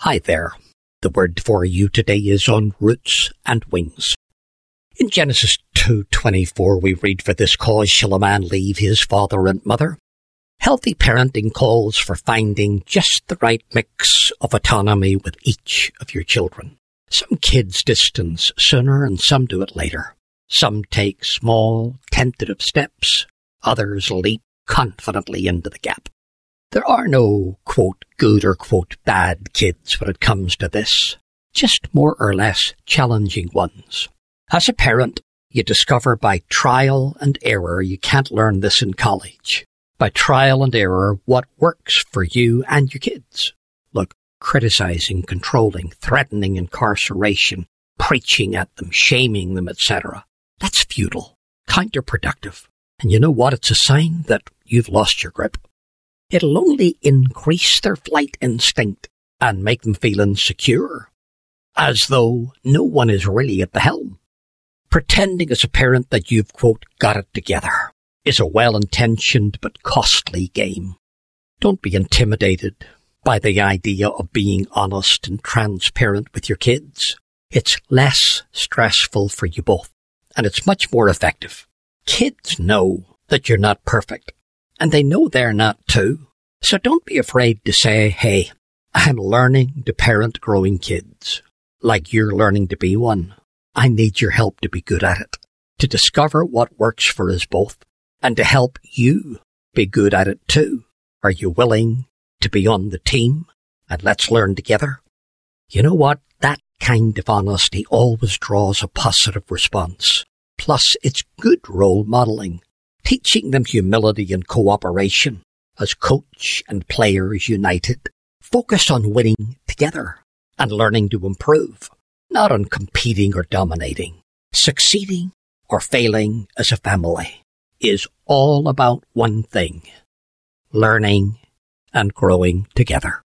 Hi there. The word for you today is on roots and wings. In Genesis 2:24 we read, "For this cause shall a man leave his father and mother." Healthy parenting calls for finding just the right mix of autonomy with each of your children. Some kids distance sooner and some do it later. Some take small, tentative steps. Others leap confidently into the gap. There are no, quote, good or, quote, bad kids when it comes to this, just more or less challenging ones. As a parent, you discover by trial and error, you can't learn this in college, by trial and error what works for you and your kids. Look, criticizing, controlling, threatening incarceration, preaching at them, shaming them, etc. That's futile, counterproductive. And you know what? It's a sign that you've lost your grip. It'll only increase their flight instinct and make them feel insecure, as though no one is really at the helm. Pretending as a parent that you've, quote, got it together is a well-intentioned but costly game. Don't be intimidated by the idea of being honest and transparent with your kids. It's less stressful for you both, and it's much more effective. Kids know that you're not perfect, and they know they're not too. So don't be afraid to say, hey, I'm learning to parent growing kids, like you're learning to be one. I need your help to be good at it, to discover what works for us both, and to help you be good at it too. Are you willing to be on the team? And let's learn together. You know what? That kind of honesty always draws a positive response. Plus, it's good role modeling, teaching them humility and cooperation as coach and players united. Focus on winning together and learning to improve, not on competing or dominating. Succeeding or failing as a family is all about one thing: learning and growing together.